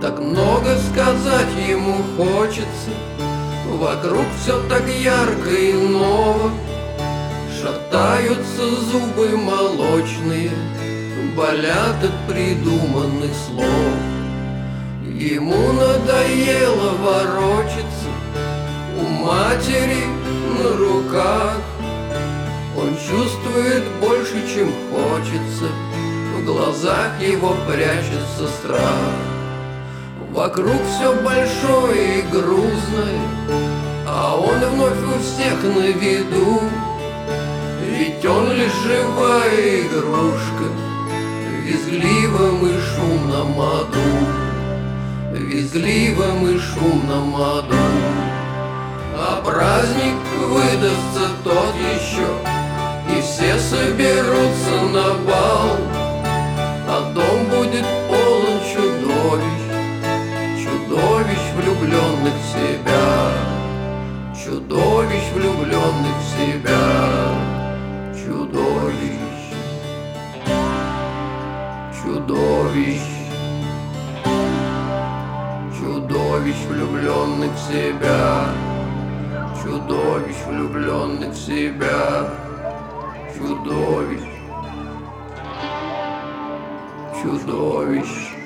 Так много сказать ему хочется, вокруг все так ярко и ново. Шатаются зубы молочные, болят от придуманных слов. Ему надоело ворочаться у матери на руках. Он чувствует больше, чем хочется, в глазах его прячется страх. Вокруг все большое и грузное, а он вновь у всех на виду. Ведь он лишь живая игрушка в визгливом и шумном аду, в визгливом и шумном аду. А праздник выдастся тот еще, и все соберутся на бал, а дом будет полон чудовищ, чудовищ, влюбленных в себя, чудовищ, влюбленных в себя, чудовищ, чудовищ, чудовищ, влюбленных в себя, чудовищ, влюбленных в себя, чудовищ, чудовищ.